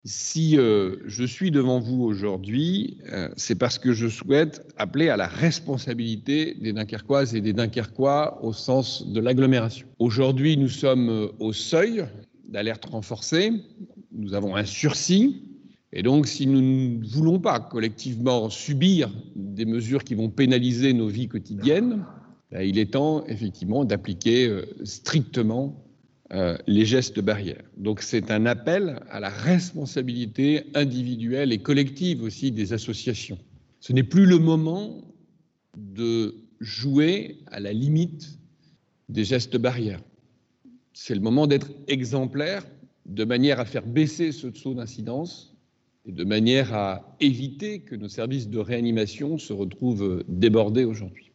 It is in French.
Si je suis devant vous aujourd'hui, c'est parce que je souhaite appeler à la responsabilité des Dunkerquoises et des Dunkerquois au sens de l'agglomération. Aujourd'hui, nous sommes au seuil d'alerte renforcée, nous avons un sursis, et donc si nous ne voulons pas collectivement subir des mesures qui vont pénaliser nos vies quotidiennes, il est temps effectivement d'appliquer strictement les gestes barrières. Donc c'est un appel à la responsabilité individuelle et collective aussi des associations. Ce n'est plus le moment de jouer à la limite des gestes barrières. C'est le moment d'être exemplaire de manière à faire baisser ce taux d'incidence et de manière à éviter que nos services de réanimation se retrouvent débordés aujourd'hui.